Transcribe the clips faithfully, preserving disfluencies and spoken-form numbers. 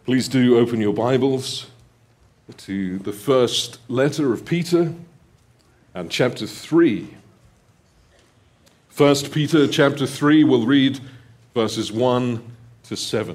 Please do open your Bibles to the first letter of Peter and chapter three. First Peter chapter three, we'll read verses one to seven.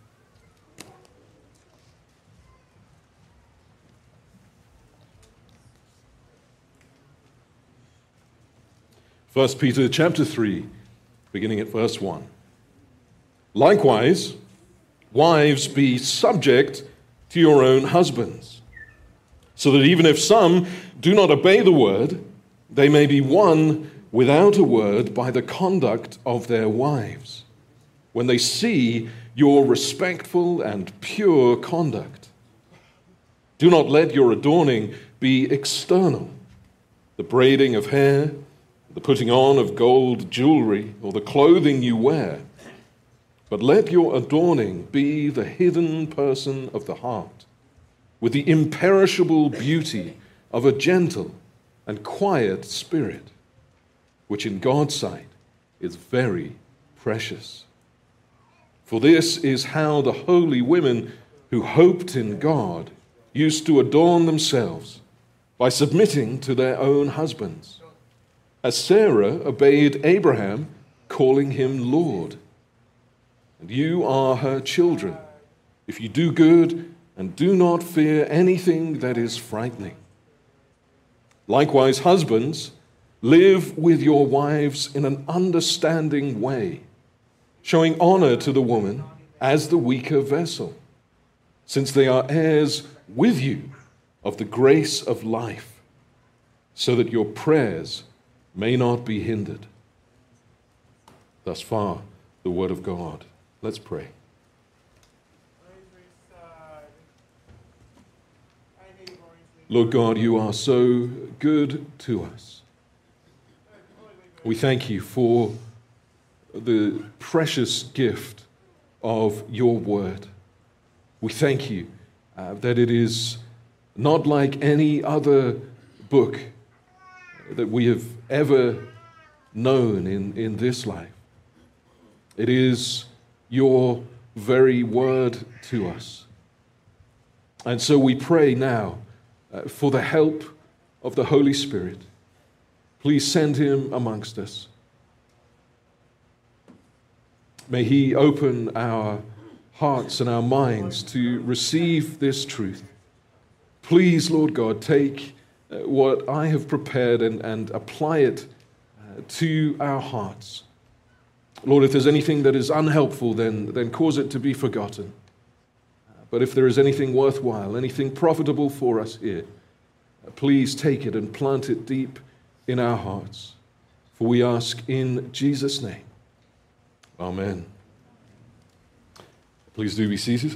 First Peter chapter three, beginning at verse one. Likewise, wives, be subject to your own husbands, so that even if some do not obey the word, they may be won without a word by the conduct of their wives, when they see your respectful and pure conduct. Do not let your adorning be external, the braiding of hair, the putting on of gold jewelry, or the clothing you wear, but let your adorning be the hidden person of the heart, with the imperishable beauty of a gentle and quiet spirit, which in God's sight is very precious. For this is how the holy women who hoped in God used to adorn themselves, by submitting to their own husbands, as Sarah obeyed Abraham, calling him Lord. And you are her children, if you do good and do not fear anything that is frightening. Likewise, husbands, live with your wives in an understanding way, showing honor to the woman as the weaker vessel, since they are heirs with you of the grace of life, so that your prayers may not be hindered. Thus far, the word of God. Let's pray. Lord God, you are so good to us. We thank you for the precious gift of your word. We thank you uh, that it is not like any other book that we have ever known in, in this life. It is your very word to us. And so we pray now uh, for the help of the Holy Spirit. Please send him amongst us. May he open our hearts and our minds to receive this truth. Please, Lord God, take uh, what I have prepared and, and apply it uh, to our hearts. Lord, if there's anything that is unhelpful, then, then cause it to be forgotten. But if there is anything worthwhile, anything profitable for us here, please take it and plant it deep in our hearts. For we ask in Jesus' name. Amen. Please do be seated.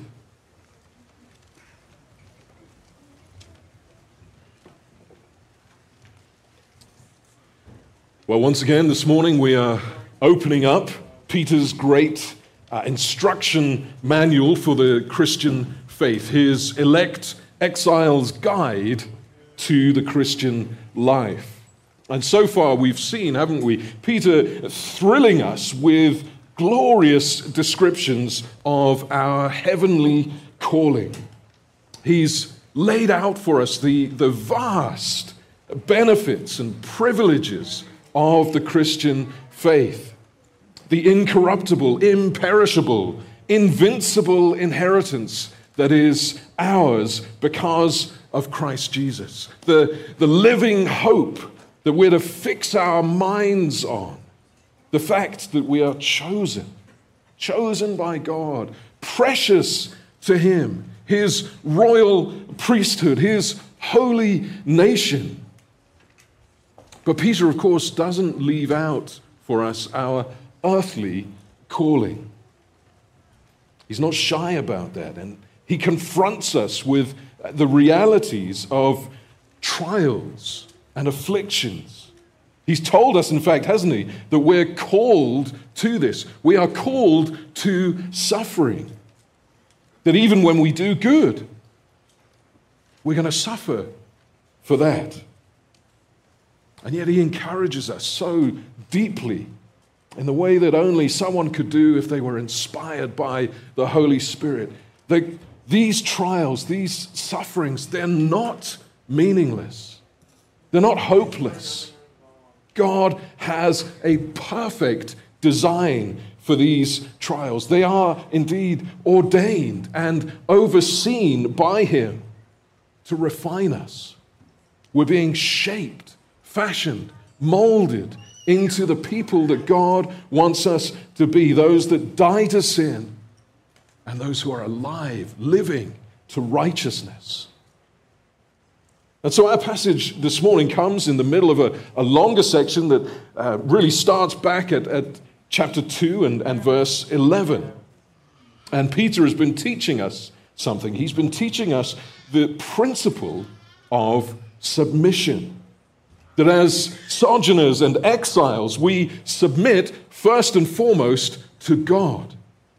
Well, once again, this morning we are opening up Peter's great uh, instruction manual for the Christian faith, his elect exile's guide to the Christian life. And so far we've seen, haven't we, Peter thrilling us with glorious descriptions of our heavenly calling. He's laid out for us the, the vast benefits and privileges of the Christian faith, the incorruptible, imperishable, invincible inheritance that is ours because of Christ Jesus, the, the living hope that we're to fix our minds on, the fact that we are chosen, chosen by God, precious to him, his royal priesthood, his holy nation. But Peter, of course, doesn't leave out for us our earthly calling. He's not shy about that, and he confronts us with the realities of trials and afflictions. He's told us, in fact, hasn't he, that we're called to this. We are called to suffering. That even when we do good, we're going to suffer for that. And yet he encourages us so deeply in the way that only someone could do if they were inspired by the Holy Spirit. That these trials, these sufferings, they're not meaningless. They're not hopeless. God has a perfect design for these trials. They are indeed ordained and overseen by Him to refine us. We're being shaped, fashioned, molded into the people that God wants us to be, those that die to sin and those who are alive, living to righteousness. And so our passage this morning comes in the middle of a, a longer section that uh, really starts back at, at chapter two and, and verse eleven. And Peter has been teaching us something. He's been teaching us the principle of submission. That as sojourners and exiles, we submit first and foremost to God.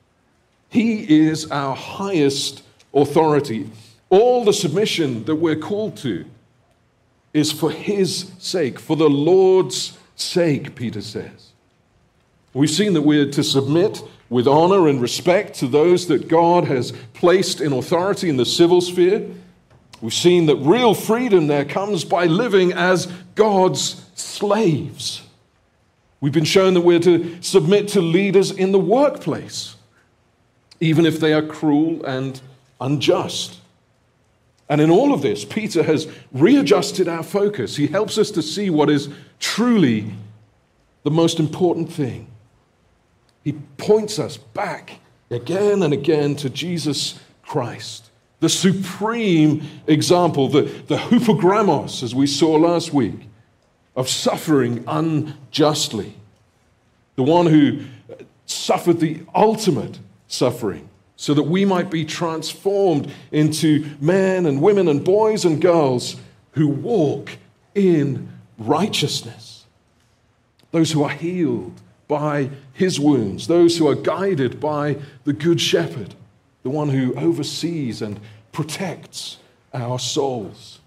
He is our highest authority. All the submission that we're called to is for His sake, for the Lord's sake, Peter says. We've seen that we're to submit with honor and respect to those that God has placed in authority in the civil sphere. We've seen that real freedom there comes by living as God's slaves. We've been shown that we're to submit to leaders in the workplace, even if they are cruel and unjust. And in all of this, Peter has readjusted our focus. He helps us to see what is truly the most important thing. He points us back again and again to Jesus Christ, the supreme example, the, the hypogrammos, as we saw last week, of suffering unjustly. The one who suffered the ultimate suffering so that we might be transformed into men and women and boys and girls who walk in righteousness. Those who are healed by His wounds, those who are guided by the Good Shepherd, the one who oversees and protects our souls.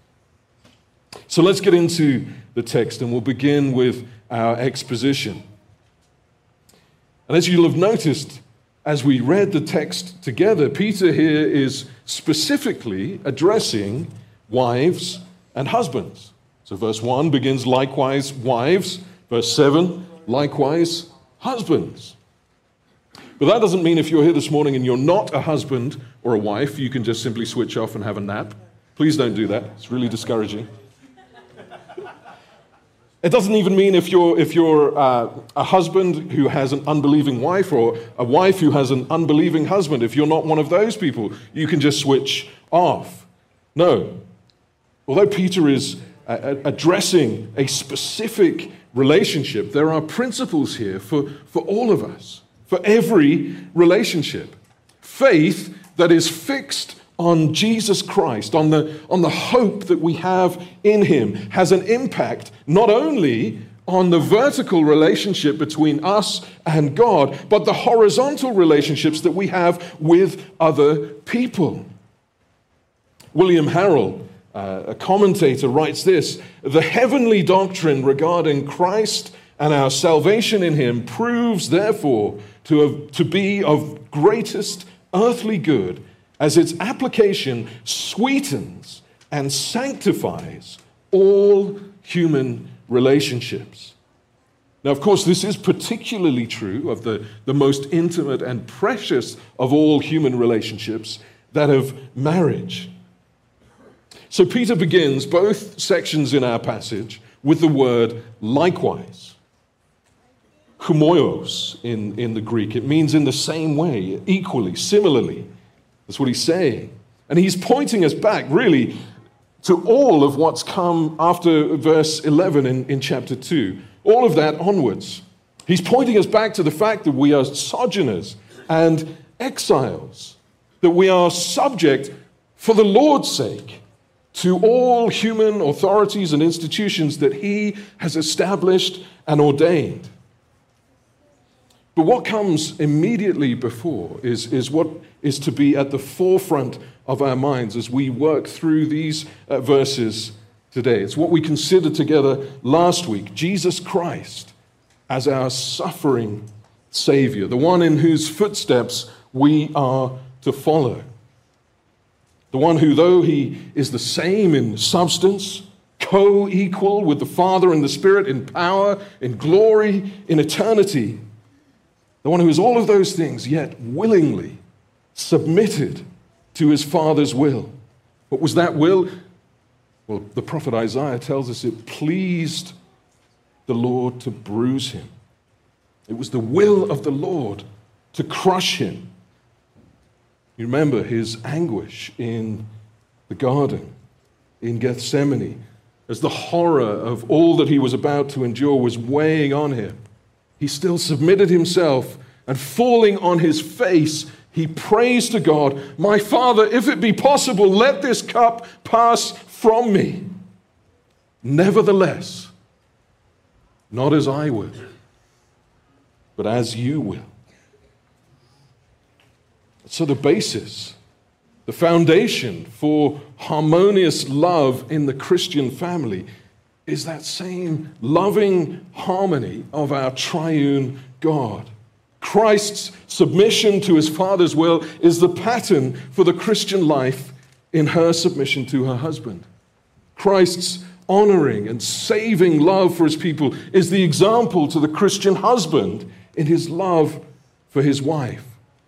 So let's get into the text, and we'll begin with our exposition. And as you'll have noticed, as we read the text together, Peter here is specifically addressing wives and husbands. So verse one begins, likewise wives. Verse seven, likewise husbands. But that doesn't mean if you're here this morning and you're not a husband or a wife, you can just simply switch off and have a nap. Please don't do that. It's really discouraging. It doesn't even mean if you're, if you're uh, a husband who has an unbelieving wife or a wife who has an unbelieving husband. If you're not one of those people, you can just switch off. No. Although Peter is uh, addressing a specific relationship, there are principles here for, for all of us, for every relationship. Faith that is fixed on Jesus Christ, on the, on the hope that we have in Him, has an impact not only on the vertical relationship between us and God, but the horizontal relationships that we have with other people. William Harrell, uh, a commentator, writes this: "The heavenly doctrine regarding Christ and our salvation in Him proves, therefore, to, have, to be of greatest earthly good, as its application sweetens and sanctifies all human relationships." Now, of course, this is particularly true of the, the most intimate and precious of all human relationships, that of marriage. So Peter begins both sections in our passage with the word likewise. Humoios in, in the Greek. It means in the same way, equally, similarly. That's what he's saying. And he's pointing us back, really, to all of what's come after verse eleven in, in chapter two. All of that onwards. He's pointing us back to the fact that we are sojourners and exiles, that we are subject, for the Lord's sake, to all human authorities and institutions that He has established and ordained. But what comes immediately before is, is what is to be at the forefront of our minds as we work through these uh, verses today. It's what we considered together last week: Jesus Christ as our suffering Savior, the one in whose footsteps we are to follow. The one who, though he is the same in substance, co-equal with the Father and the Spirit in power, in glory, in eternity. The one who is all of those things, yet willingly submitted to his Father's will. What was that will? Well, the prophet Isaiah tells us it pleased the Lord to bruise him. It was the will of the Lord to crush him. You remember his anguish in the garden, in Gethsemane, as the horror of all that he was about to endure was weighing on him. He still submitted himself, and falling on his face, he prays to God, "My Father, if it be possible, let this cup pass from me. Nevertheless, not as I will, but as you will." So the basis, the foundation for harmonious love in the Christian family is that same loving harmony of our triune God. Christ's submission to his Father's will is the pattern for the Christian life in her submission to her husband. Christ's honoring and saving love for his people is the example to the Christian husband in his love for his wife.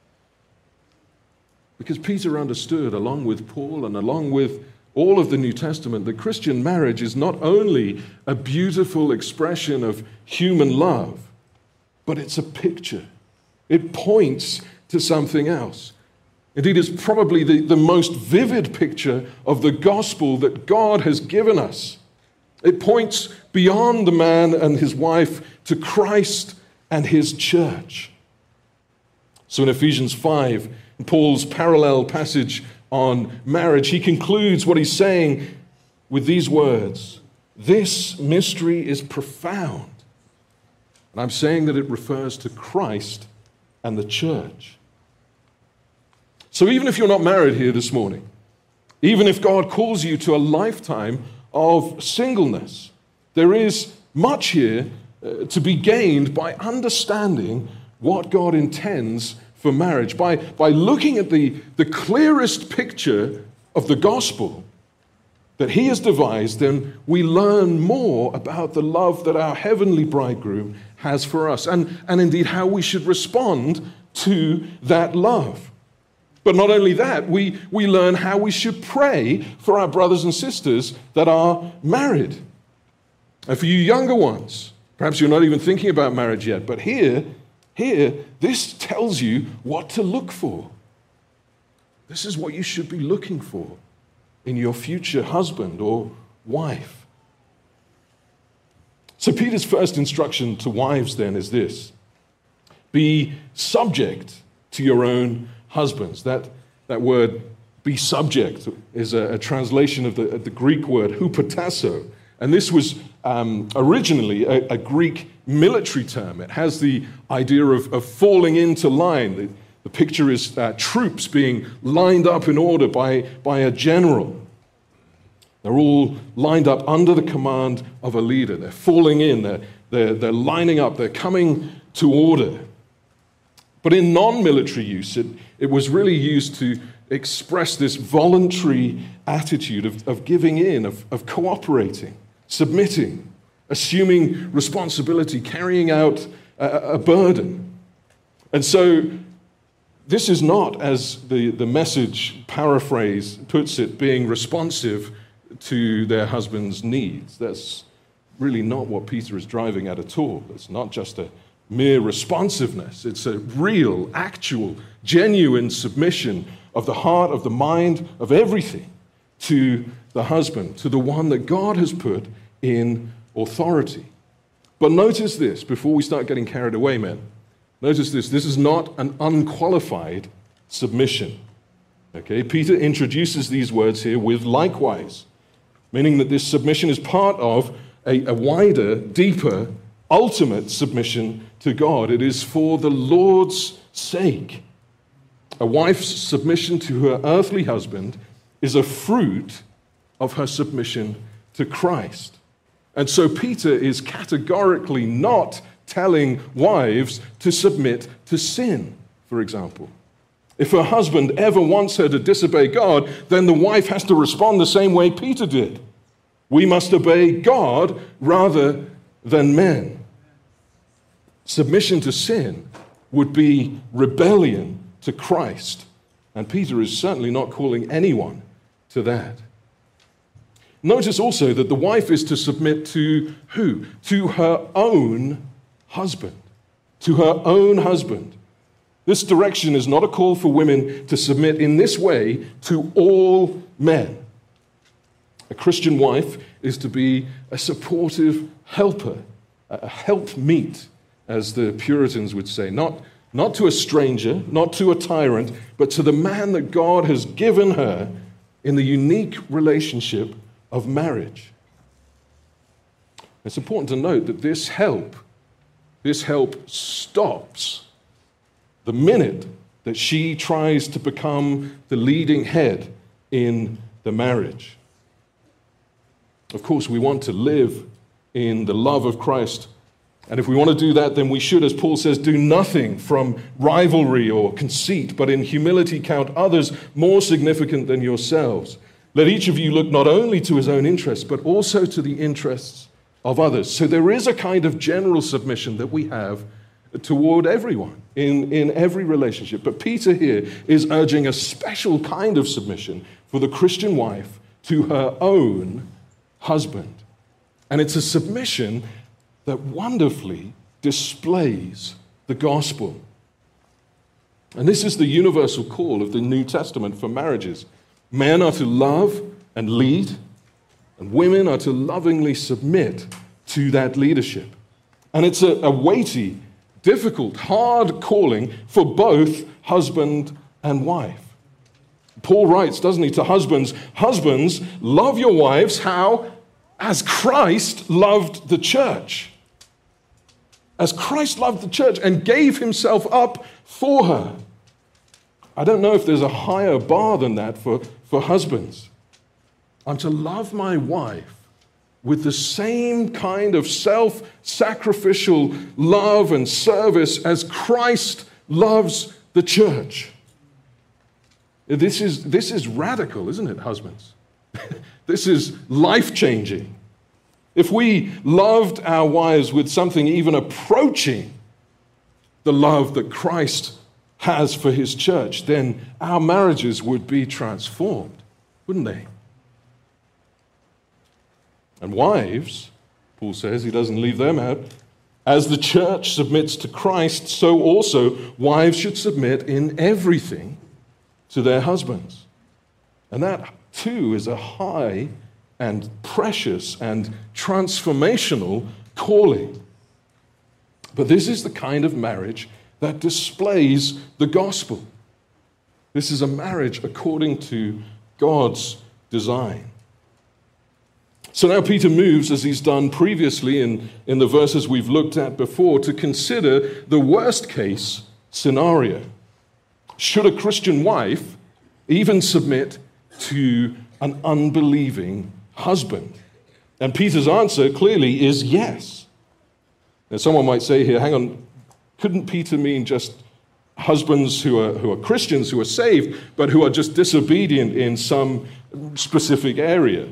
Because Peter understood, along with Paul and along with all of the New Testament, that Christian marriage is not only a beautiful expression of human love, but it's a picture. It points to something else. Indeed, it's probably the, the most vivid picture of the gospel that God has given us. It points beyond the man and his wife to Christ and his church. So in Ephesians five, in Paul's parallel passage on marriage, he concludes what he's saying with these words: "This mystery is profound." And I'm saying that it refers to Christ and the church. So even if you're not married here this morning, even if God calls you to a lifetime of singleness, there is much here uh, to be gained by understanding what God intends for marriage. By, by looking at the, the clearest picture of the gospel that he has devised, then we learn more about the love that our heavenly bridegroom has for us, and, and indeed how we should respond to that love. But not only that, we, we learn how we should pray for our brothers and sisters that are married. And for you younger ones, perhaps you're not even thinking about marriage yet, but here, here, this tells you what to look for. This is what you should be looking for in your future husband or wife. So Peter's first instruction to wives then is this: be subject to your own husbands. That, that word, be subject, is a, a translation of the, of the Greek word hupotasso. And this was um, originally a, a Greek military term. It has the idea of, of falling into line. The, the picture is uh, troops being lined up in order by, by a general. They're all lined up under the command of a leader. They're falling in, they're, they're, they're lining up, they're coming to order. But in non-military use, it, it was really used to express this voluntary attitude of, of giving in, of, of cooperating, submitting, assuming responsibility, carrying out a, a burden. And so this is not, as the, the Message paraphrase puts it, being responsive to their husband's needs. That's really not what Peter is driving at at all. It's not just a mere responsiveness. It's a real, actual, genuine submission of the heart, of the mind, of everything to the husband, to the one that God has put in authority. But notice this, before we start getting carried away, men. Notice this, this is not an unqualified submission. Okay, Peter introduces these words here with likewise, meaning that this submission is part of a, a wider, deeper, ultimate submission to God. It is for the Lord's sake. A wife's submission to her earthly husband is a fruit of her submission to Christ. And so Peter is categorically not telling wives to submit to sin, for example. If her husband ever wants her to disobey God, then the wife has to respond the same way Peter did. We must obey God rather than men. Submission to sin would be rebellion to Christ. And Peter is certainly not calling anyone to that. Notice also that the wife is to submit to who? To her own husband. To her own husband. This direction is not a call for women to submit in this way to all men. A Christian wife is to be a supportive helper, a helpmeet, as the Puritans would say, not, not to a stranger, not to a tyrant, but to the man that God has given her in the unique relationship of marriage. It's important to note that this help, this help stops the minute that she tries to become the leading head in the marriage. Of course, we want to live in the love of Christ. And if we want to do that, then we should, as Paul says, do nothing from rivalry or conceit, but in humility count others more significant than yourselves. Let each of you look not only to his own interests, but also to the interests of others. So there is a kind of general submission that we have toward everyone in, in every relationship. But Peter here is urging a special kind of submission for the Christian wife to her own husband. And it's a submission that wonderfully displays the gospel. And this is the universal call of the New Testament for marriages. Men are to love and lead, and women are to lovingly submit to that leadership. And it's a, a weighty, difficult, hard calling for both husband and wife. Paul writes, doesn't he, to husbands, husbands, love your wives, how? As Christ loved the church. As Christ loved the church and gave himself up for her. I don't know if there's a higher bar than that for, for husbands. I'm to love my wife with the same kind of self-sacrificial love and service as Christ loves the church. This is, this is radical, isn't it, husbands? This is life-changing. If we loved our wives with something even approaching the love that Christ has for his church, then our marriages would be transformed, wouldn't they? And wives, Paul says, he doesn't leave them out, as the church submits to Christ, so also wives should submit in everything to their husbands. And that, too, is a high and precious and transformational calling. But this is the kind of marriage that displays the gospel. This is a marriage according to God's design. So now Peter moves, as he's done previously in, in the verses we've looked at before, to consider the worst case scenario. Should a Christian wife even submit to an unbelieving husband? And Peter's answer clearly is yes. Now someone might say here, hang on, couldn't Peter mean just husbands who are, who are Christians, who are saved, but who are just disobedient in some specific area?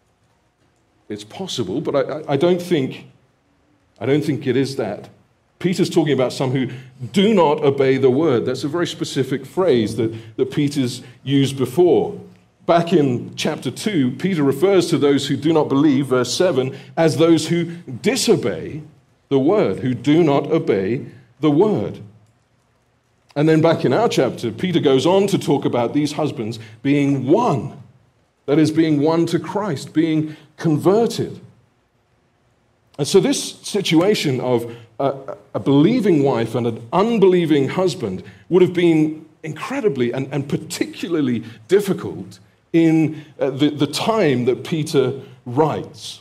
It's possible, but I, I don't think, I don't think it is that. Peter's talking about some who do not obey the word. That's a very specific phrase that, that Peter's used before. Back in chapter two, Peter refers to those who do not believe, verse seven, as those who disobey the word, who do not obey the word. And then back in our chapter, Peter goes on to talk about these husbands being one. That is, being one to Christ, being converted. And so this situation of a, a believing wife and an unbelieving husband would have been incredibly and, and particularly difficult in uh, the, the time that Peter writes.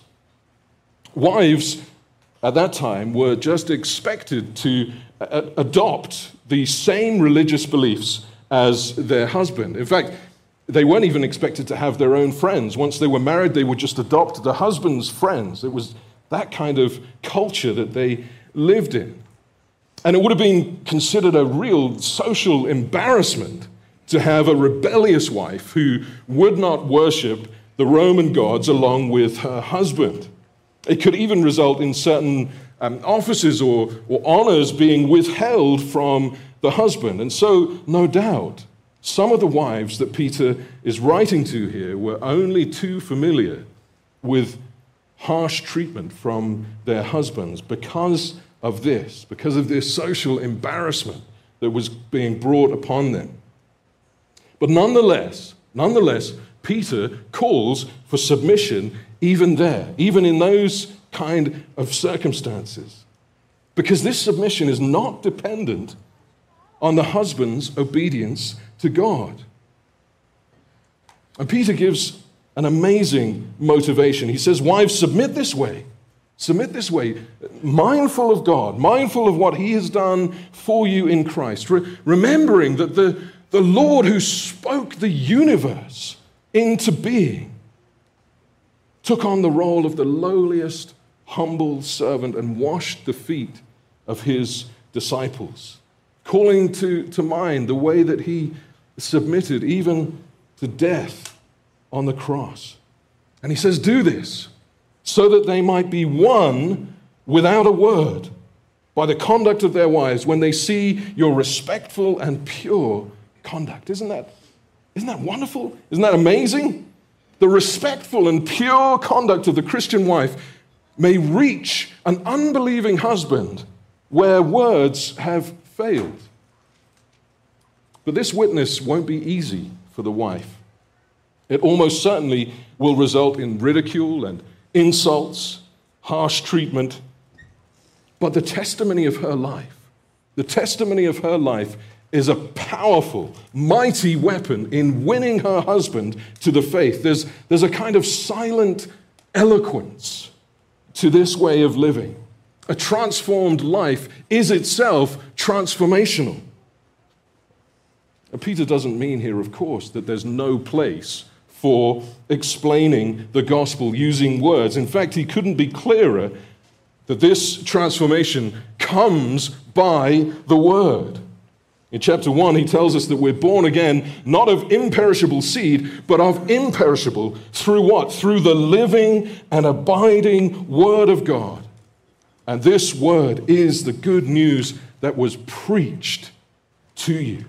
Wives at that time were just expected to a- adopt the same religious beliefs as their husband. In fact, they weren't even expected to have their own friends. Once they were married, they would just adopt the husband's friends. It was that kind of culture that they lived in. And it would have been considered a real social embarrassment to have a rebellious wife who would not worship the Roman gods along with her husband. It could even result in certain um, offices or, or honors being withheld from the husband. And so, no doubt, some of the wives that Peter is writing to here were only too familiar with harsh treatment from their husbands because of this, because of this social embarrassment that was being brought upon them. But nonetheless, nonetheless, Peter calls for submission even there, even in those kind of circumstances. Because this submission is not dependent on the husband's obedience to God. And Peter gives an amazing motivation. He says, wives, submit this way. Submit this way, mindful of God, mindful of what he has done for you in Christ, Re- remembering that the, the Lord who spoke the universe into being took on the role of the lowliest, humble servant and washed the feet of his disciples, calling to, to mind the way that he submitted even to death on the cross. And he says, do this so that they might be won without a word by the conduct of their wives when they see your respectful and pure conduct. Isn't that, isn't that wonderful? Isn't that amazing? The respectful and pure conduct of the Christian wife may reach an unbelieving husband where words have failed. But this witness won't be easy for the wife. It almost certainly will result in ridicule and insults, harsh treatment. But the testimony of her life, the testimony of her life is a powerful, mighty weapon in winning her husband to the faith. There's, there's a kind of silent eloquence to this way of living. A transformed life is itself transformational. And Peter doesn't mean here, of course, that there's no place for explaining the gospel using words. In fact, he couldn't be clearer that this transformation comes by the word. In chapter one, he tells us that we're born again, not of imperishable seed, but of imperishable. Through what? Through the living and abiding word of God. And this word is the good news that was preached to you.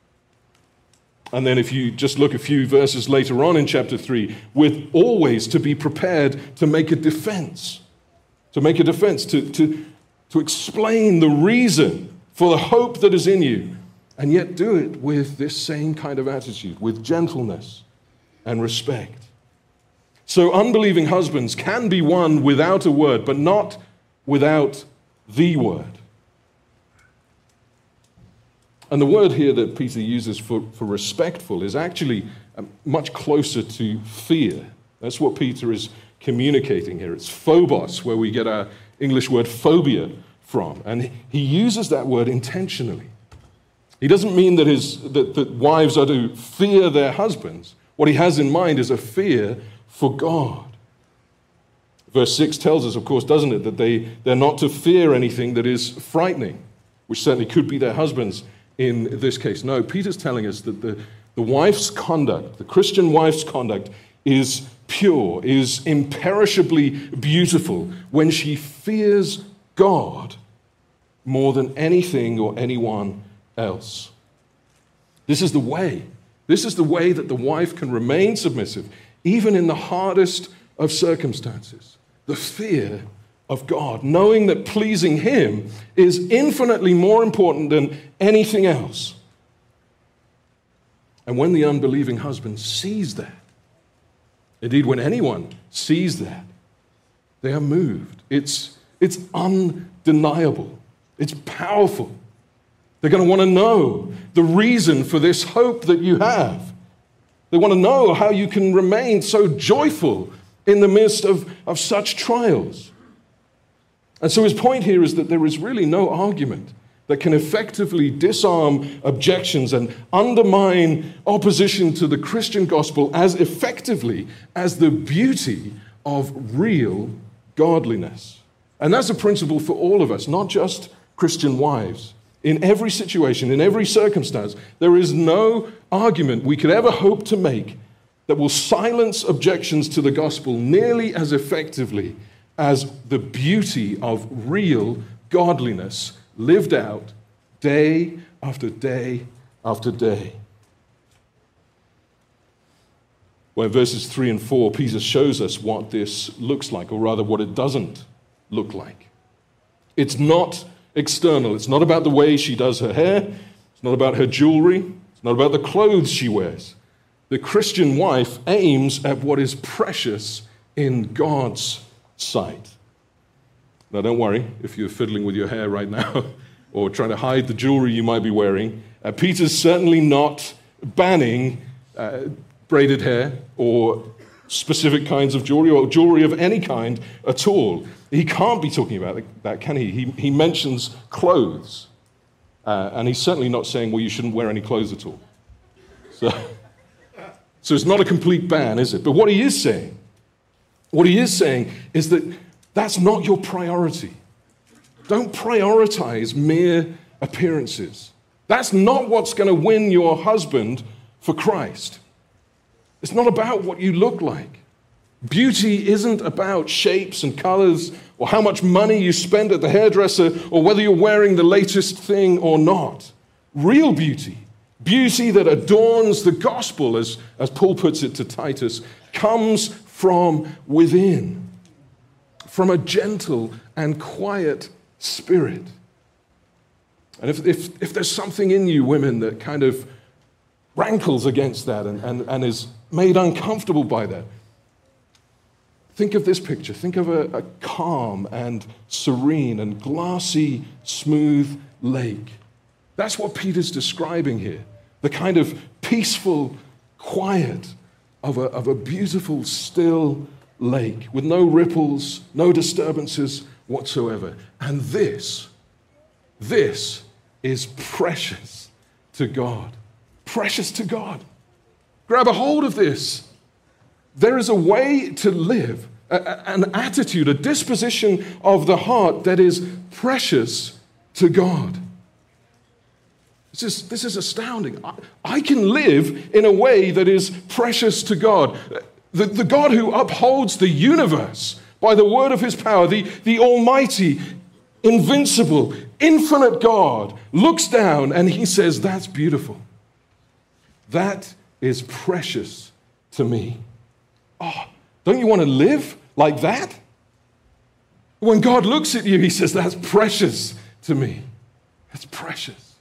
And then if you just look a few verses later on in chapter three, with always to be prepared to make a defense, to make a defense, to, to, to explain the reason for the hope that is in you, and yet do it with this same kind of attitude, with gentleness and respect. So unbelieving husbands can be won without a word, but not without the word. And the word here that Peter uses for, for respectful is actually much closer to fear. That's what Peter is communicating here. It's phobos, where we get our English word phobia from. And he uses that word intentionally. He doesn't mean that, his, that, that wives are to fear their husbands. What he has in mind is a fear for God. Verse six tells us, of course, doesn't it, that they, they're not to fear anything that is frightening, which certainly could be their husbands in this case. No, Peter's telling us that the, the wife's conduct, the Christian wife's conduct, is pure, is imperishably beautiful when she fears God more than anything or anyone else. This is the way. This is the way that the wife can remain submissive, even in the hardest of circumstances. The fear of God, knowing that pleasing him is infinitely more important than anything else. And when the unbelieving husband sees that, indeed when anyone sees that, they are moved. It's, it's undeniable. It's powerful. They're going to want to know the reason for this hope that you have. They want to know how you can remain so joyful in the midst of, of such trials. And so his point here is that there is really no argument that can effectively disarm objections and undermine opposition to the Christian gospel as effectively as the beauty of real godliness. And that's a principle for all of us, not just Christian wives. In every situation, in every circumstance, there is no argument we could ever hope to make that will silence objections to the gospel nearly as effectively as the beauty of real godliness lived out day after day after day. Well, in verses three and four, Peter shows us what this looks like, or rather what it doesn't look like. It's not external. It's not about the way she does her hair. It's not about her jewelry. It's not about the clothes she wears. The Christian wife aims at what is precious in God's sight. Now, don't worry if you're fiddling with your hair right now or trying to hide the jewelry you might be wearing. Uh, Peter's certainly not banning uh, braided hair or specific kinds of jewelry or jewelry of any kind at all. He can't be talking about that, can he? He, he mentions clothes. Uh, and he's certainly not saying, well, you shouldn't wear any clothes at all. So, so it's not a complete ban, is it? But what he is saying, what he is saying is that that's not your priority. Don't prioritize mere appearances. That's not what's going to win your husband for Christ. It's not about what you look like. Beauty isn't about shapes and colors or how much money you spend at the hairdresser or whether you're wearing the latest thing or not. Real beauty, beauty that adorns the gospel, as, as Paul puts it to Titus, comes from within, from a gentle and quiet spirit. And if, if, if there's something in you, women, that kind of rankles against that and, and, and is made uncomfortable by that, think of this picture. Think of a, a calm and serene and glassy, smooth lake. That's what Peter's describing here. The kind of peaceful quiet of a, of a beautiful, still lake with no ripples, no disturbances whatsoever. And this, this is precious to God. Precious to God. Grab a hold of this. There is a way to live, a, a, an attitude, a disposition of the heart that is precious to God. This is, this is astounding. I, I can live in a way that is precious to God. The, the God who upholds the universe by the word of his power, the, the almighty, invincible, infinite God, looks down and he says, that's beautiful. That is precious to me. Oh, don't you want to live like that? When God looks at you, he says, that's precious to me. That's precious.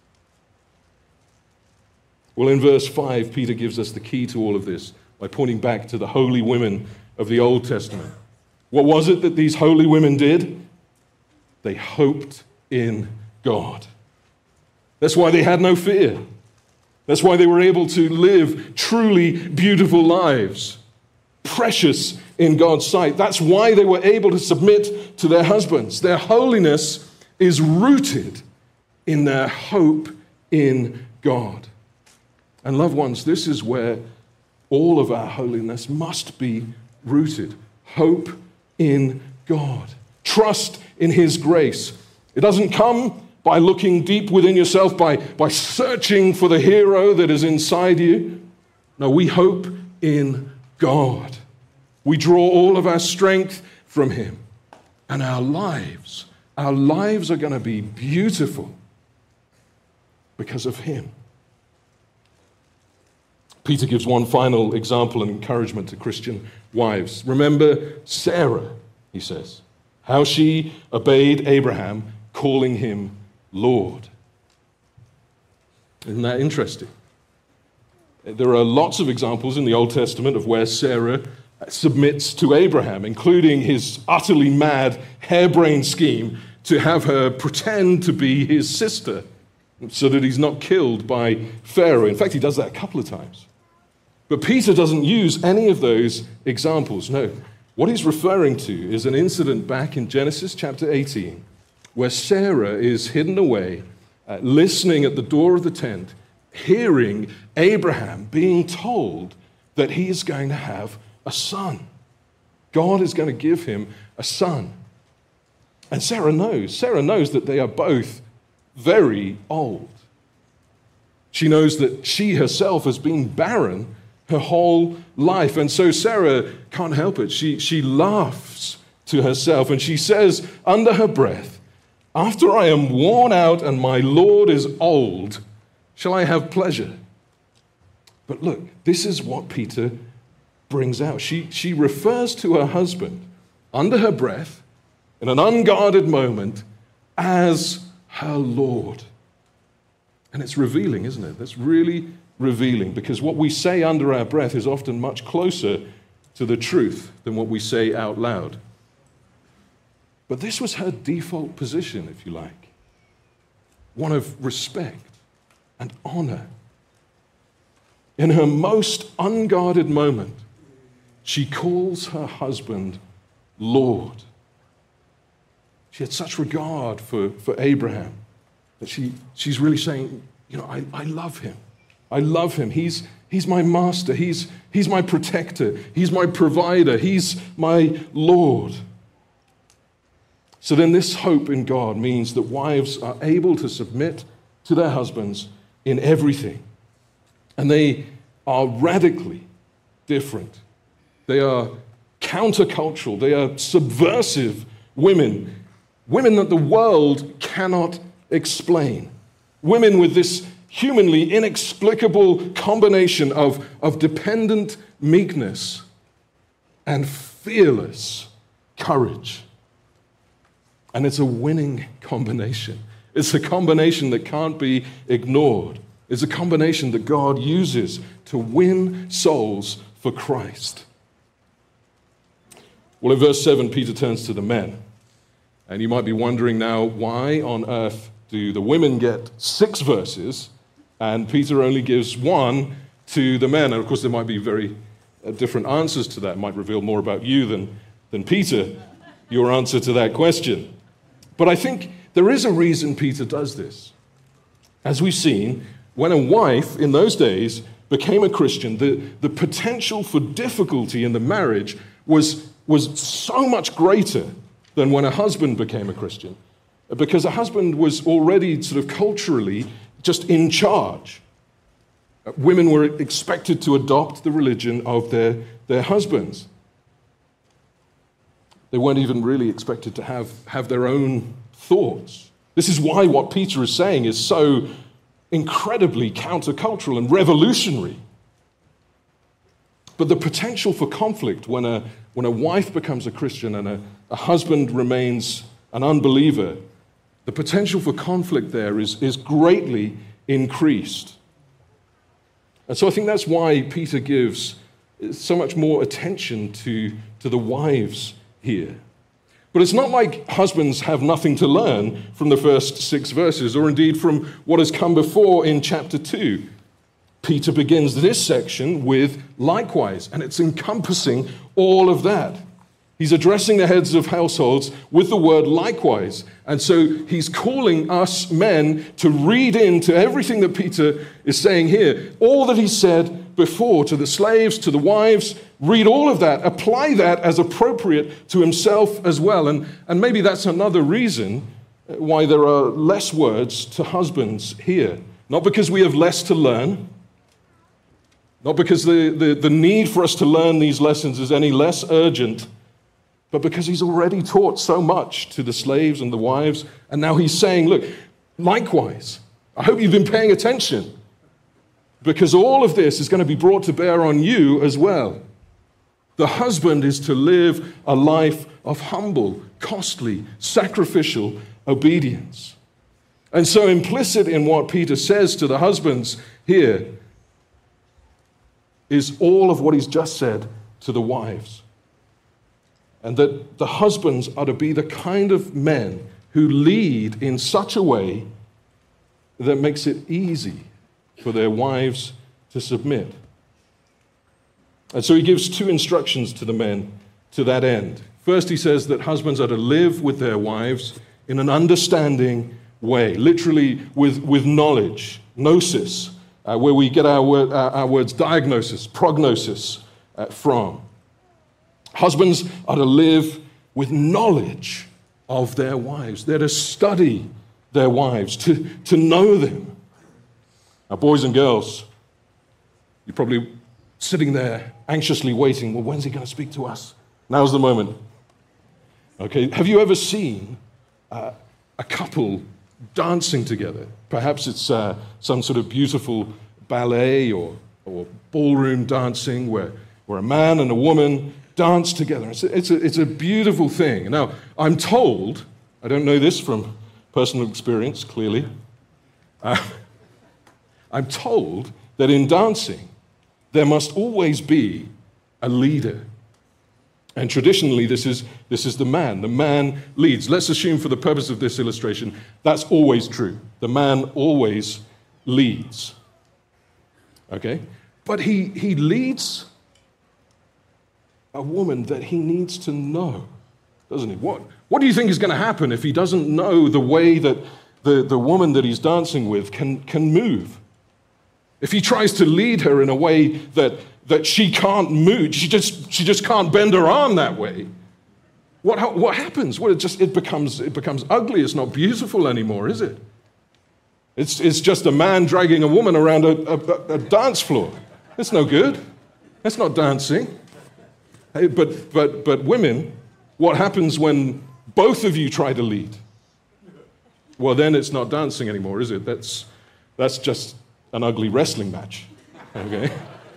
Well, in verse five, Peter gives us the key to all of this by pointing back to the holy women of the Old Testament. What was it that these holy women did? They hoped in God. That's why they had no fear. That's why they were able to live truly beautiful lives, precious in God's sight. That's why they were able to submit to their husbands. Their holiness is rooted in their hope in God. And loved ones, this is where all of our holiness must be rooted. Hope in God. Trust in his grace. It doesn't come by looking deep within yourself, by, by searching for the hero that is inside you. No, we hope in God. We draw all of our strength from him. And our lives, our lives are going to be beautiful because of him. Peter gives one final example and encouragement to Christian wives. Remember Sarah, he says, how she obeyed Abraham, calling him Lord. Isn't that interesting? There are lots of examples in the Old Testament of where Sarah submits to Abraham, including his utterly mad, harebrained scheme to have her pretend to be his sister so that he's not killed by Pharaoh. In fact, he does that a couple of times. But Peter doesn't use any of those examples. No. What he's referring to is an incident back in Genesis chapter eighteen, where Sarah is hidden away, uh, listening at the door of the tent, hearing Abraham being told that he is going to have a son. God is going to give him a son. And Sarah knows. Sarah knows that they are both very old. She knows that she herself has been barren her whole life. And so Sarah can't help it. She, she laughs to herself and she says under her breath, "After I am worn out and my Lord is old, shall I have pleasure?" But look, this is what Peter brings out. She, she refers to her husband under her breath in an unguarded moment as her Lord. And it's revealing, isn't it? That's really revealing, because what we say under our breath is often much closer to the truth than what we say out loud. But this was her default position, if you like, one of respect and honor. In her most unguarded moment, she calls her husband Lord. She had such regard for, for Abraham that she, she's really saying, you know, I, I love him. I love him. He's, he's my master. He's, he's my protector. He's my provider. He's my Lord. So then this hope in God means that wives are able to submit to their husbands in everything. And they are radically different. They are countercultural. They are subversive women. Women that the world cannot explain. Women with this humanly inexplicable combination of, of dependent meekness and fearless courage. And it's a winning combination. It's a combination that can't be ignored. It's a combination that God uses to win souls for Christ. Well, in verse seven, Peter turns to the men. And you might be wondering now, why on earth do the women get six verses and Peter only gives one to the men? And of course, there might be very uh, different answers to that. It might reveal more about you than, than Peter, your answer to that question. But I think there is a reason Peter does this. As we've seen, when a wife in those days became a Christian, the, the potential for difficulty in the marriage was, was so much greater than when a husband became a Christian, because a husband was already sort of culturally just in charge. Women were expected to adopt the religion of their, their husbands. They weren't even really expected to have, have their own thoughts. This is why what Peter is saying is so incredibly countercultural and revolutionary. But the potential for conflict when a, when a wife becomes a Christian and a, a husband remains an unbeliever, the potential for conflict there is, is greatly increased. And so I think that's why Peter gives so much more attention to, to the wives here. But it's not like husbands have nothing to learn from the first six verses, or indeed from what has come before in chapter two. Peter begins this section with likewise, and it's encompassing all of that. He's addressing the heads of households with the word likewise. And so he's calling us men to read into everything that Peter is saying here. All that he said before to the slaves, to the wives, read all of that, apply that as appropriate to himself as well. And, and maybe that's another reason why there are less words to husbands here. Not because we have less to learn, not because the, the, the need for us to learn these lessons is any less urgent, but because he's already taught so much to the slaves and the wives, and now he's saying, look, likewise, I hope you've been paying attention, because all of this is going to be brought to bear on you as well. The husband is to live a life of humble, costly, sacrificial obedience. And so implicit in what Peter says to the husbands here is all of what he's just said to the wives. And that the husbands are to be the kind of men who lead in such a way that makes it easy for their wives to submit. And so he gives two instructions to the men to that end. First, he says that husbands are to live with their wives in an understanding way, literally with, with knowledge, gnosis, uh, where we get our, word, uh, our words diagnosis, prognosis uh, from. Husbands are to live with knowledge of their wives. They're to study their wives, to, to know them. Now, boys and girls, you're probably sitting there anxiously waiting. Well, when's he going to speak to us? Now's the moment. Okay, have you ever seen uh, a couple dancing together? Perhaps it's uh, some sort of beautiful ballet or, or ballroom dancing where, where a man and a woman dance together. It's a, it's, a, it's a beautiful thing. Now, I'm told, I don't know this from personal experience, clearly, uh, I'm told that in dancing, there must always be a leader. And traditionally, this is, this is the man. The man leads. Let's assume for the purpose of this illustration, that's always true. The man always leads. Okay? But he, he leads a woman that he needs to know, doesn't he? What, what do you think is going to happen if he doesn't know the way that the, the woman that he's dancing with can, can move? If he tries to lead her in a way that that she can't move, she just she just can't bend her arm that way. What what happens? Well, it just it becomes it becomes ugly. It's not beautiful anymore, is it? It's it's just a man dragging a woman around a, a, a dance floor. It's no good. That's not dancing. Hey, but but but women, what happens when both of you try to lead? Well, then it's not dancing anymore, is it? That's that's just an ugly wrestling match. Okay.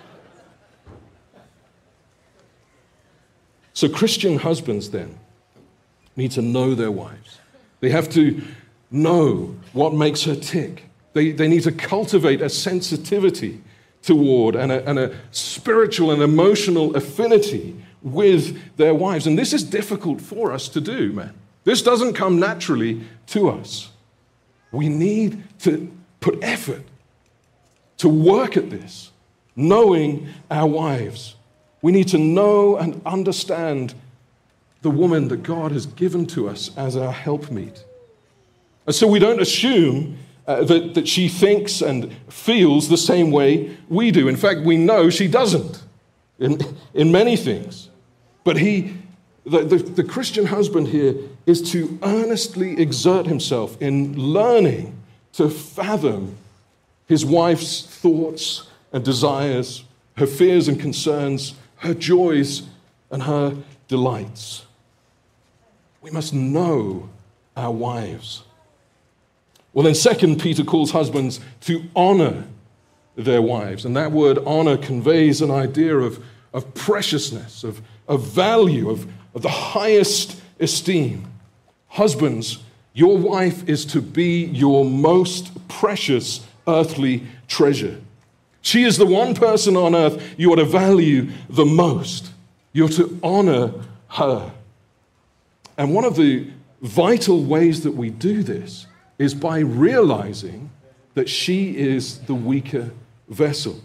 So Christian husbands then need to know their wives. They have to know what makes her tick. They, they need to cultivate a sensitivity toward and a, and a spiritual and emotional affinity with their wives. And this is difficult for us to do, man. This doesn't come naturally to us. We need to put effort to work at this, knowing our wives. We need to know and understand the woman that God has given to us as our helpmeet. And so we don't assume uh, that, that she thinks and feels the same way we do. In fact, we know she doesn't in, in many things. But he, the, the, the Christian husband here is to earnestly exert himself in learning to fathom his wife's thoughts and desires, her fears and concerns, her joys and her delights. We must know our wives. Well, then second, Peter calls husbands to honor their wives. And that word honor conveys an idea of, of preciousness, of, of value, of, of the highest esteem. Husbands, your wife is to be your most precious earthly treasure. She is the one person on earth you ought to value the most. You're to honor her. And one of the vital ways that we do this is by realizing that she is the weaker vessel.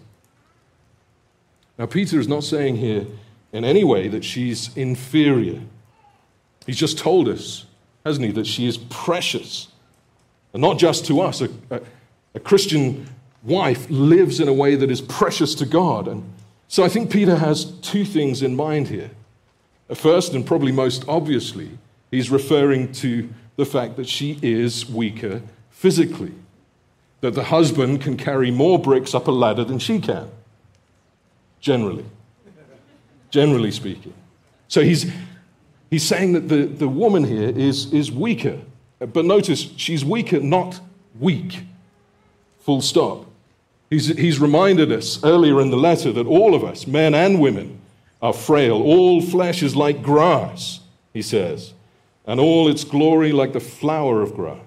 Now, Peter is not saying here in any way that she's inferior. He's just told us, hasn't he, that she is precious. And not just to us. A, a, a Christian wife lives in a way that is precious to God. And so I think Peter has two things in mind here. First, and probably most obviously, he's referring to the fact that she is weaker physically. That the husband can carry more bricks up a ladder than she can. Generally. Generally speaking. So he's, he's saying that the, the woman here is, is weaker. But notice, she's weaker, not weak. Full stop. He's, he's reminded us earlier in the letter that all of us, men and women, are frail. All flesh is like grass, he says, and all its glory like the flower of grass.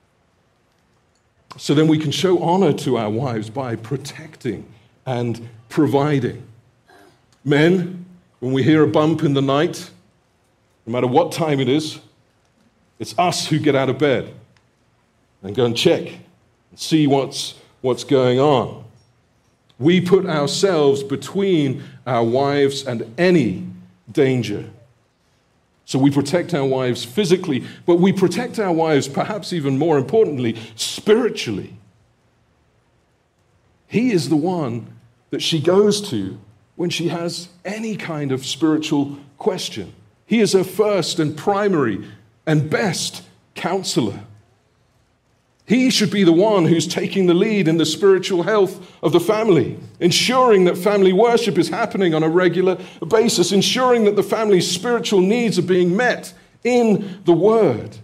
So then we can show honor to our wives by protecting and providing. Men, when we hear a bump in the night, no matter what time it is, it's us who get out of bed and go and check and see what's what's going on. We put ourselves between our wives and any danger. So we protect our wives physically, but we protect our wives, perhaps even more importantly, spiritually. He is the one that she goes to when she has any kind of spiritual question. He is her first and primary and best counselor. He should be the one who's taking the lead in the spiritual health of the family, ensuring that family worship is happening on a regular basis, ensuring that the family's spiritual needs are being met in the Word.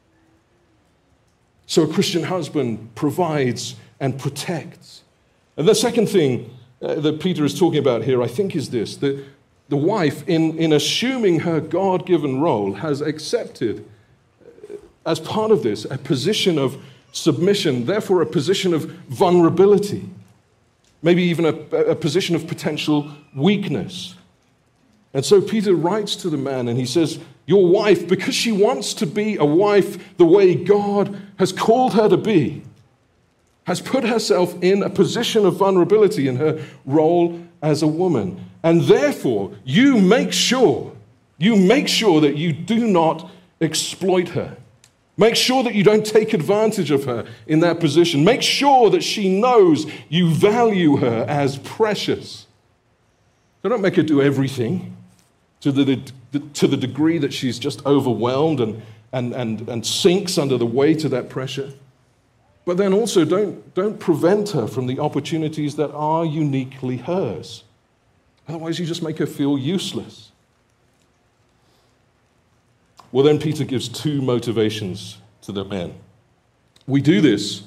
So a Christian husband provides and protects. And the second thing uh, that Peter is talking about here, I think, is this, that the wife, in, in assuming her God-given role, has accepted, uh, as part of this, a position of submission, therefore a position of vulnerability, maybe even a, a position of potential weakness. And so Peter writes to the man and he says, your wife, because she wants to be a wife the way God has called her to be, has put herself in a position of vulnerability in her role as a woman. And therefore, you make sure, you make sure that you do not exploit her. Make sure that you don't take advantage of her in that position. Make sure that she knows you value her as precious. So don't make her do everything to the, to the degree that she's just overwhelmed and, and, and, and sinks under the weight of that pressure. But then also don't, don't prevent her from the opportunities that are uniquely hers. Otherwise, you just make her feel useless. Well, then Peter gives two motivations to the men. We do this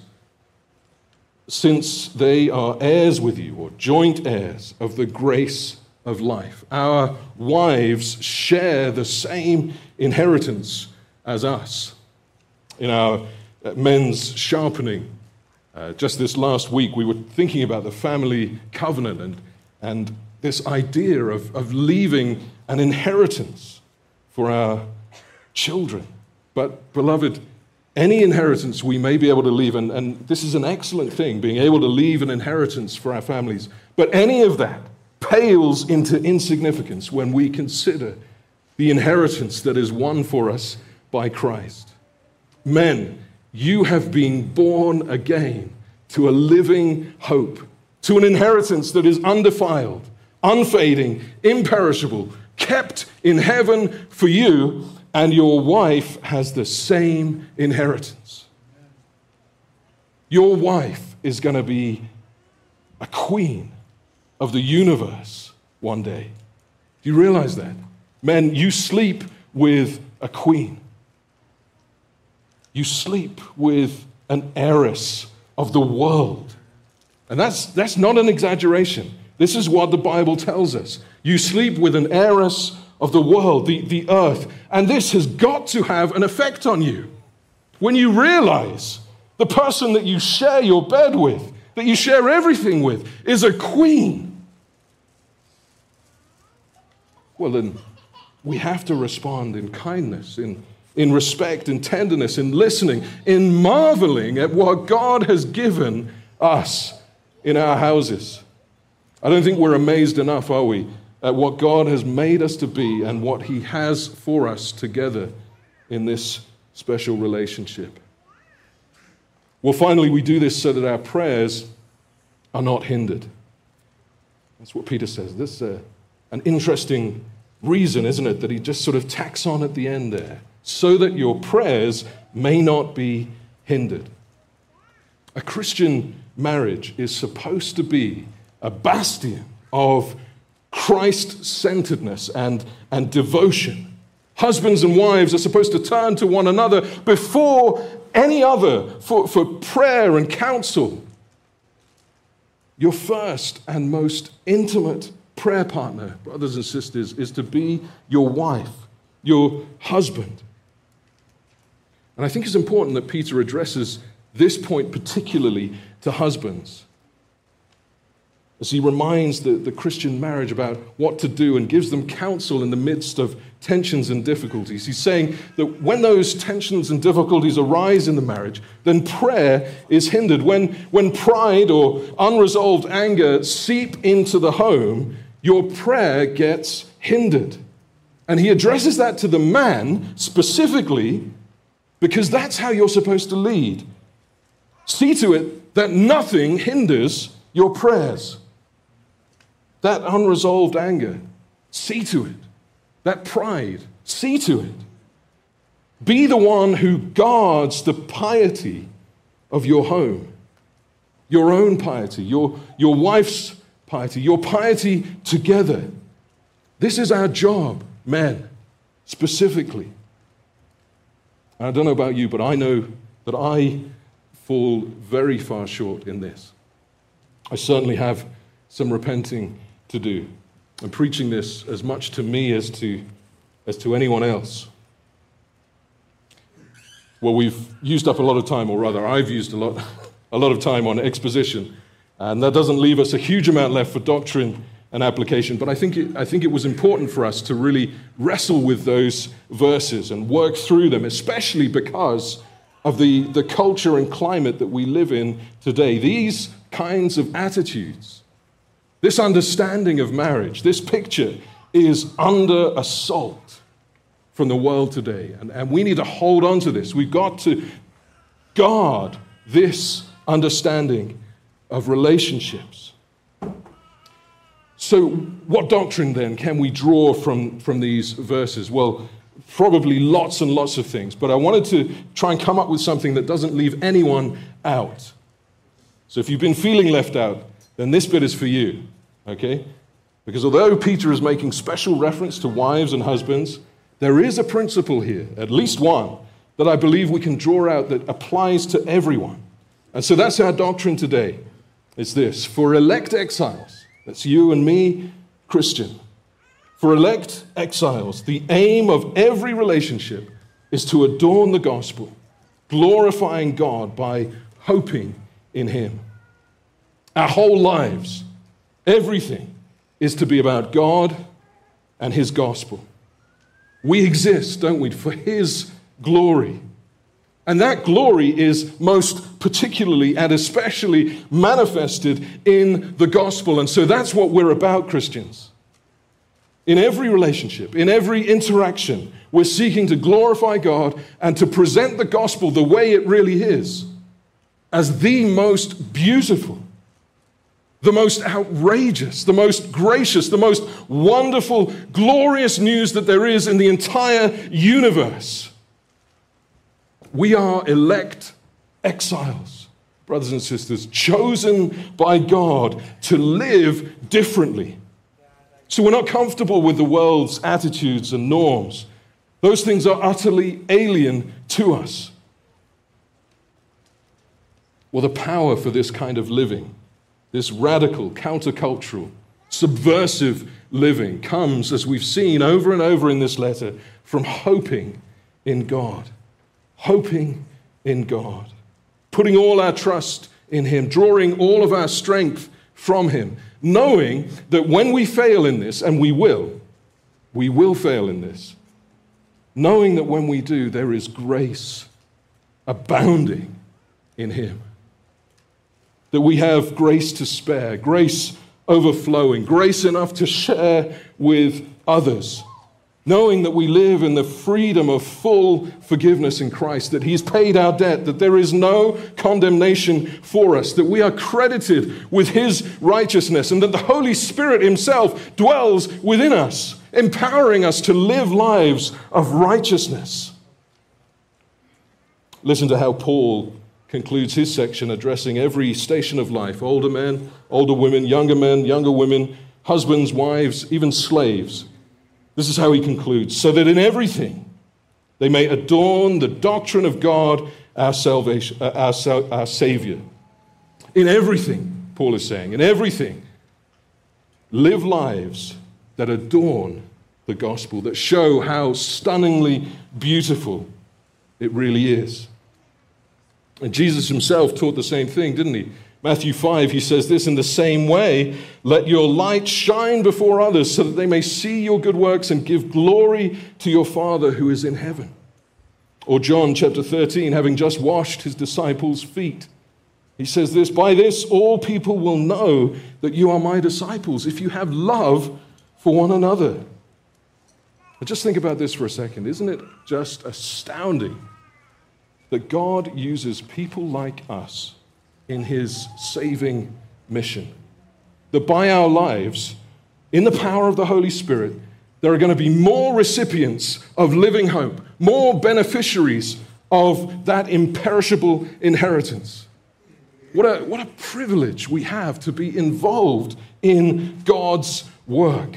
since they are heirs with you, or joint heirs of the grace of life. Our wives share the same inheritance as us. In our men's sharpening, uh, just this last week, we were thinking about the family covenant and, and this idea of, of leaving an inheritance for our children. But, beloved, any inheritance we may be able to leave, and, and this is an excellent thing, being able to leave an inheritance for our families, but any of that pales into insignificance when we consider the inheritance that is won for us by Christ. Men, you have been born again to a living hope, to an inheritance that is undefiled, unfading, imperishable, kept in heaven for you, and your wife has the same inheritance. Your wife is going to be a queen of the universe one day. Do you realize that? Men, you sleep with a queen. You sleep with an heiress of the world. And that's, that's not an exaggeration. This is what the Bible tells us. You sleep with an heiress of the world, the, the earth. And this has got to have an effect on you. When you realize the person that you share your bed with, that you share everything with, is a queen, well then, we have to respond in kindness, in, in respect, in tenderness, in listening, in marveling at what God has given us in our houses. I don't think we're amazed enough, are we, at what God has made us to be and what He has for us together in this special relationship. Well, finally, we do this so that our prayers are not hindered. That's what Peter says. This is uh, an interesting reason, isn't it, that he just sort of tacks on at the end there, so that your prayers may not be hindered. A Christian marriage is supposed to be a bastion of Christ-centeredness and, and devotion. Husbands and wives are supposed to turn to one another before any other for, for prayer and counsel. Your first and most intimate prayer partner, brothers and sisters, is to be your wife, your husband. And I think it's important that Peter addresses this point particularly to husbands, as he reminds the, the Christian marriage about what to do and gives them counsel in the midst of tensions and difficulties. He's saying that when those tensions and difficulties arise in the marriage, then prayer is hindered. When, when pride or unresolved anger seep into the home, your prayer gets hindered. And he addresses that to the man specifically because that's how you're supposed to lead. See to it that nothing hinders your prayers. That unresolved anger, see to it. That pride, see to it. Be the one who guards the piety of your home, your own piety, your, your wife's piety, your piety together. This is our job, men, specifically. I don't know about you, but I know that I fall very far short in this. I certainly have some repenting to do. I'm preaching this as much to me as to, as to anyone else. Well, we've used up a lot of time, or rather, I've used a lot, a lot of time on exposition, and that doesn't leave us a huge amount left for doctrine and application. But I think it, I think it was important for us to really wrestle with those verses and work through them, especially because of the, the culture and climate that we live in today. These kinds of attitudes, this understanding of marriage, this picture is under assault from the world today. And, and we need to hold on to this. We've got to guard this understanding of relationships. So what doctrine then can we draw from, from these verses? Well, probably lots and lots of things, but I wanted to try and come up with something that doesn't leave anyone out. So if you've been feeling left out, then this bit is for you, okay? Because although Peter is making special reference to wives and husbands, there is a principle here, at least one, that I believe we can draw out that applies to everyone. And so that's our doctrine today. It's this: for elect exiles, that's you and me, Christian, for elect exiles, the aim of every relationship is to adorn the gospel, glorifying God by hoping in Him. Our whole lives, everything, is to be about God and His gospel. We exist, don't we, for His glory. And that glory is most particularly and especially manifested in the gospel. And so that's what we're about, Christians. In every relationship, in every interaction, we're seeking to glorify God and to present the gospel the way it really is, as the most beautiful, the most outrageous, the most gracious, the most wonderful, glorious news that there is in the entire universe. We are elect exiles, brothers and sisters, chosen by God to live differently. So we're not comfortable with the world's attitudes and norms. Those things are utterly alien to us. Well, the power for this kind of living, this radical, countercultural, subversive living, comes, as we've seen over and over in this letter, from hoping in God. Hoping in God. Putting all our trust in Him, drawing all of our strength from Him, knowing that when we fail in this, and we will, we will fail in this, knowing that when we do, there is grace abounding in Him. That we have grace to spare, grace overflowing, grace enough to share with others. Knowing that we live in the freedom of full forgiveness in Christ, that He's paid our debt, that there is no condemnation for us, that we are credited with His righteousness, and that the Holy Spirit Himself dwells within us, empowering us to live lives of righteousness. Listen to how Paul concludes his section addressing every station of life: older men, older women, younger men, younger women, husbands, wives, even slaves. This is how he concludes: so that in everything they may adorn the doctrine of God, our salvation, uh, our, our Savior. In everything, Paul is saying, in everything, live lives that adorn the gospel, that show how stunningly beautiful it really is. And Jesus Himself taught the same thing, didn't He? Matthew five, He says this: in the same way, let your light shine before others so that they may see your good works and give glory to your Father who is in heaven. Or John chapter thirteen, having just washed His disciples' feet, He says this: by this all people will know that you are my disciples, if you have love for one another. But just think about this for a second. Isn't it just astounding that God uses people like us in His saving mission? That by our lives, in the power of the Holy Spirit, there are going to be more recipients of living hope, more beneficiaries of that imperishable inheritance. What a, what a privilege we have to be involved in God's work.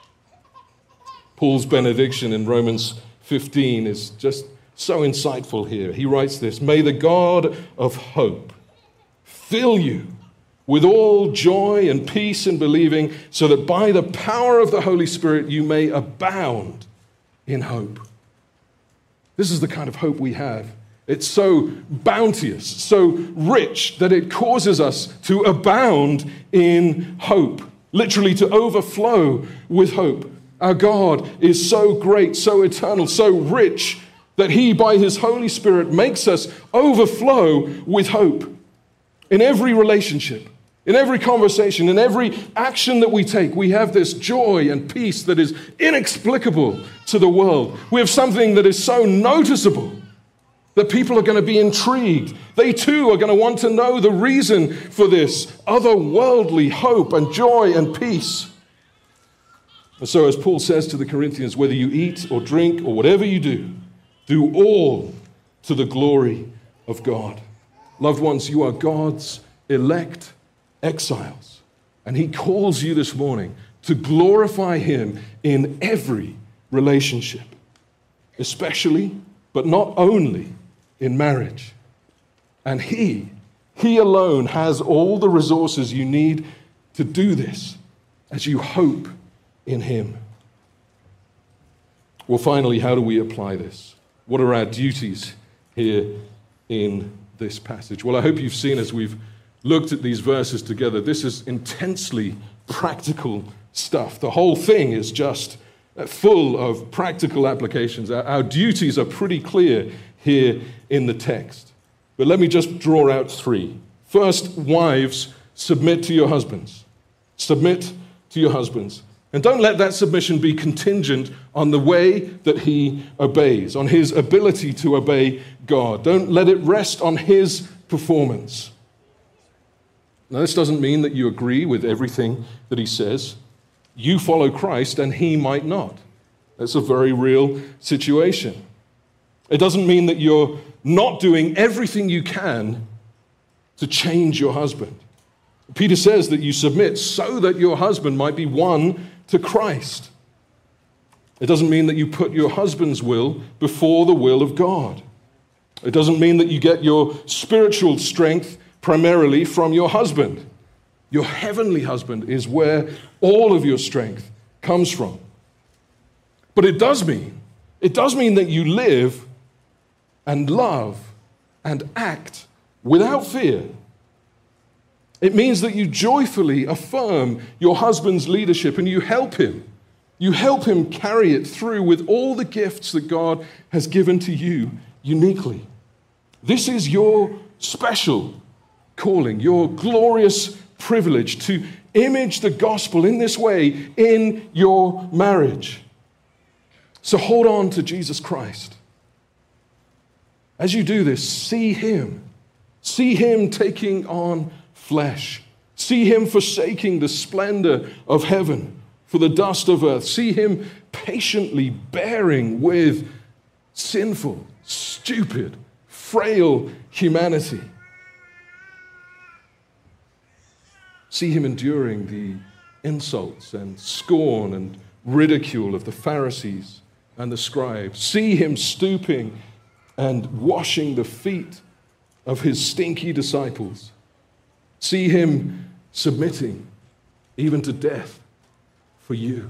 Paul's benediction in Romans fifteen is just so insightful here. He writes this: "May the God of hope fill you with all joy and peace in believing, so that by the power of the Holy Spirit you may abound in hope." This is the kind of hope we have. It's so bounteous, so rich, that it causes us to abound in hope, literally to overflow with hope. Our God is so great, so eternal, so rich, that he, by his Holy Spirit, makes us overflow with hope. In every relationship, in every conversation, in every action that we take, we have this joy and peace that is inexplicable to the world. We have something that is so noticeable that people are going to be intrigued. They too are going to want to know the reason for this otherworldly hope and joy and peace. And so, as Paul says to the Corinthians, whether you eat or drink or whatever you do, do all to the glory of God. Loved ones, you are God's elect exiles. And he calls you this morning to glorify him in every relationship, especially, but not only, in marriage. And he, he alone has all the resources you need to do this as you hope in him. Well, finally, how do we apply this? What are our duties here in this passage? Well, I hope you've seen as we've looked at these verses together, this is intensely practical stuff. The whole thing is just full of practical applications. Our, our duties are pretty clear here in the text. But let me just draw out three. First, wives, submit to your husbands. Submit to your husbands. And don't let that submission be contingent on the way that he obeys, on his ability to obey God. Don't let it rest on his performance. Now, this doesn't mean that you agree with everything that he says. You follow Christ and he might not. That's a very real situation. It doesn't mean that you're not doing everything you can to change your husband. Peter says that you submit so that your husband might be won to Christ. It doesn't mean that you put your husband's will before the will of God. It doesn't mean that you get your spiritual strength primarily from your husband. Your heavenly husband is where all of your strength comes from. But it does mean, it does mean that you live and love and act without fear. It means that you joyfully affirm your husband's leadership and you help him. You help him carry it through with all the gifts that God has given to you uniquely. This is your special calling, your glorious privilege to image the gospel in this way in your marriage. So hold on to Jesus Christ. As you do this, see him. See him taking on flesh. See him forsaking the splendor of heaven for the dust of earth. See him patiently bearing with sinful, stupid, frail humanity. See him enduring the insults and scorn and ridicule of the Pharisees and the scribes. See him stooping and washing the feet of his stinky disciples. See him submitting even to death for you.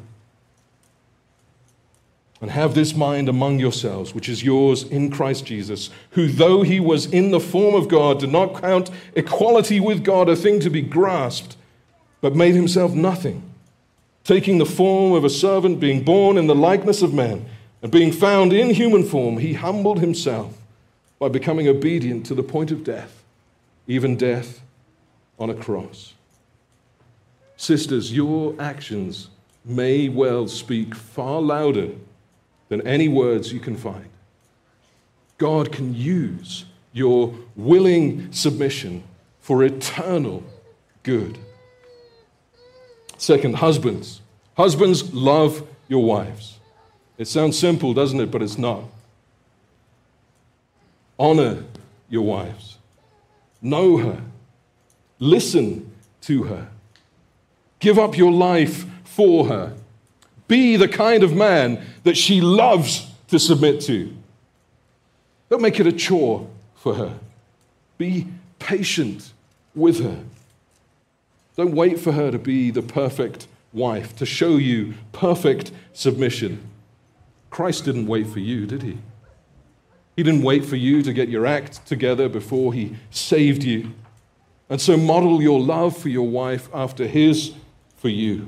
And have this mind among yourselves, which is yours in Christ Jesus, who, though he was in the form of God, did not count equality with God a thing to be grasped, but made himself nothing, taking the form of a servant, being born in the likeness of man, and being found in human form, he humbled himself by becoming obedient to the point of death, even death on a cross. Sisters, your actions may well speak far louder than any words you can find. God can use your willing submission for eternal good. Second, husbands. Husbands, love your wives. It sounds simple, doesn't it? But it's not. Honor your wives. Know her. Listen to her. Give up your life for her. Be the kind of man that she loves to submit to. Don't make it a chore for her. Be patient with her. Don't wait for her to be the perfect wife, to show you perfect submission. Christ didn't wait for you, did he? He didn't wait for you to get your act together before he saved you. And so model your love for your wife after his for you.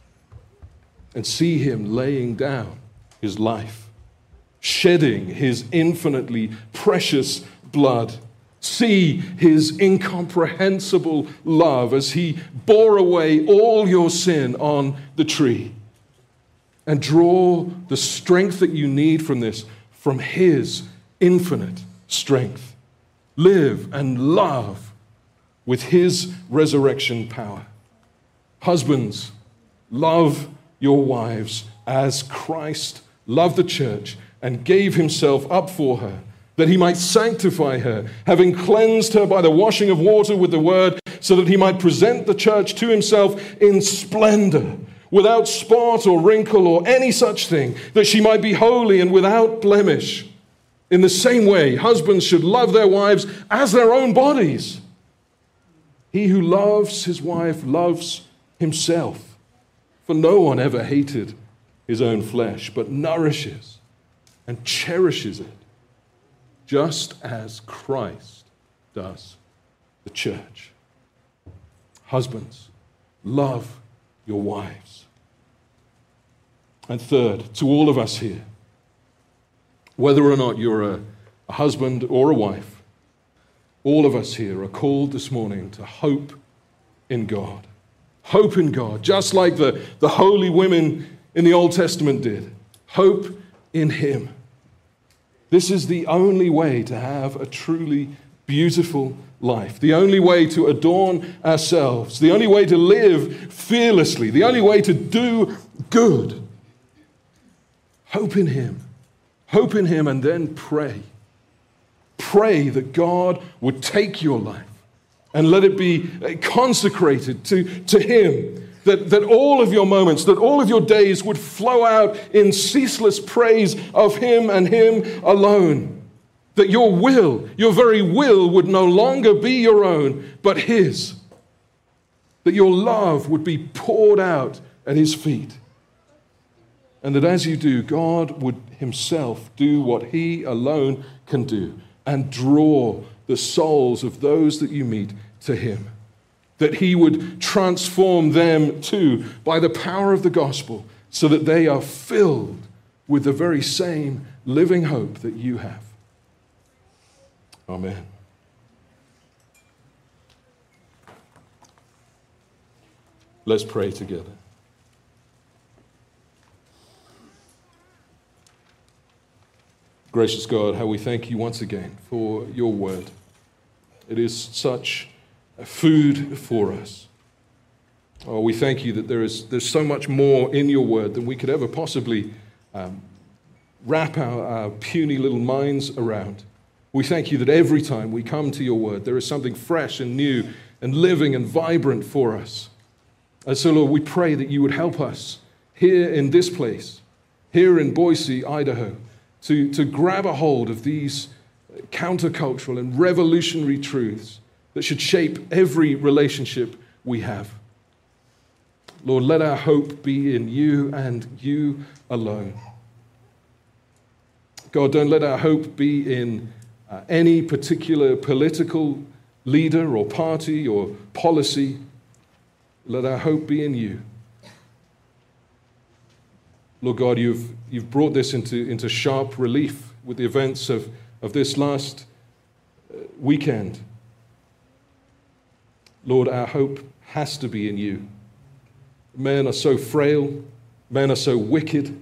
And see him laying down his life, shedding his infinitely precious blood. See his incomprehensible love as he bore away all your sin on the tree. And draw the strength that you need from this, from his infinite strength. Live and love with his resurrection power. Husbands, love your wives as Christ loved the church and gave himself up for her, that he might sanctify her, having cleansed her by the washing of water with the word, so that he might present the church to himself in splendor, without spot or wrinkle or any such thing, that she might be holy and without blemish. In the same way, husbands should love their wives as their own bodies. He who loves his wife loves himself. For no one ever hated his own flesh, but nourishes and cherishes it, just as Christ does the church. Husbands, love your wives. And third, to all of us here, whether or not you're a, a husband or a wife, all of us here are called this morning to hope in God. Hope in God, just like the, the holy women in the Old Testament did. Hope in him. This is the only way to have a truly beautiful life, the only way to adorn ourselves, the only way to live fearlessly, the only way to do good. Hope in him. Hope in him and then pray. Pray that God would take your life and let it be consecrated to, to him, that, that all of your moments, that all of your days would flow out in ceaseless praise of him and him alone. That your will, your very will, would no longer be your own, but his. That your love would be poured out at his feet. And that as you do, God would himself do what he alone can do and draw the souls of those that you meet to him. That he would transform them too by the power of the gospel so that they are filled with the very same living hope that you have. Amen. Let's pray together. Gracious God, how we thank you once again for your word. It is such food for us. Oh, we thank you that there is there's so much more in your word than we could ever possibly um, wrap our, our puny little minds around. We thank you that every time we come to your word, there is something fresh and new and living and vibrant for us. And so, Lord, we pray that you would help us here in this place, here in Boise, Idaho, to, to grab a hold of these countercultural and revolutionary truths that should shape every relationship we have. Lord, let our hope be in you and you alone. God, don't let our hope be in uh, any particular political leader or party or policy. Let our hope be in you. Lord God, you've, you've brought this into, into sharp relief with the events of, of this last uh, weekend. Lord, our hope has to be in you. Men are so frail. Men are so wicked.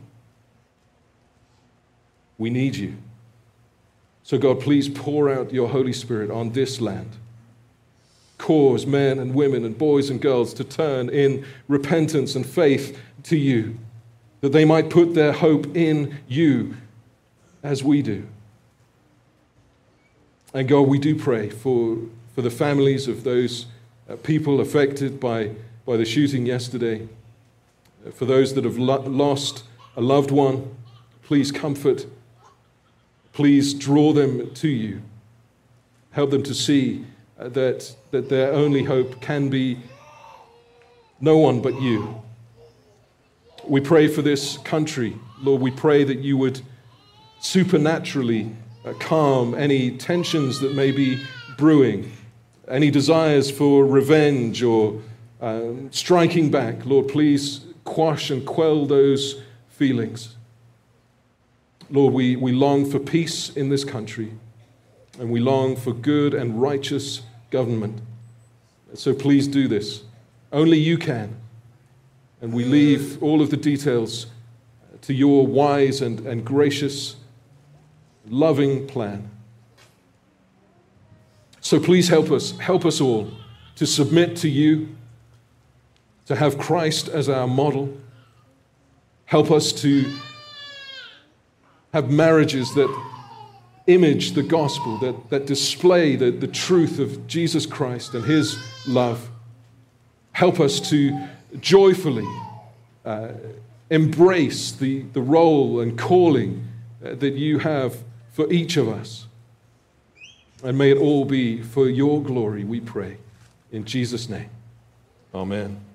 We need you. So God, please pour out your Holy Spirit on this land. Cause men and women and boys and girls to turn in repentance and faith to you, that they might put their hope in you as we do. And God, we do pray for, for the families of those uh, people affected by, by the shooting yesterday. Uh, for those that have lo- lost a loved one, please comfort. Please draw them to you. Help them to see uh, that, that their only hope can be no one but you. We pray for this country. Lord, we pray that you would supernaturally uh, calm any tensions that may be brewing, any desires for revenge or um, striking back. Lord, please quash and quell those feelings. Lord, we, we long for peace in this country, and we long for good and righteous government. So please do this. Only you can. And we leave all of the details to your wise and, and gracious, loving plan. So please help us, help us all to submit to you, to have Christ as our model. Help us to have marriages that image the gospel, that, that display the, the truth of Jesus Christ and his love. Help us to joyfully uh, embrace the, the role and calling uh, that you have for each of us. And may it all be for your glory, we pray. In Jesus' name, amen.